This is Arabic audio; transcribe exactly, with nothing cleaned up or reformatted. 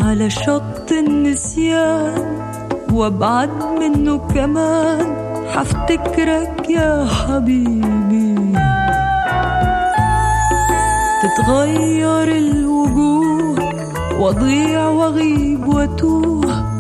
على شط النسيان وابعد منه كمان حفتكرك يا حبيبي. تتغير الوجوه واضيع واغيب واتوه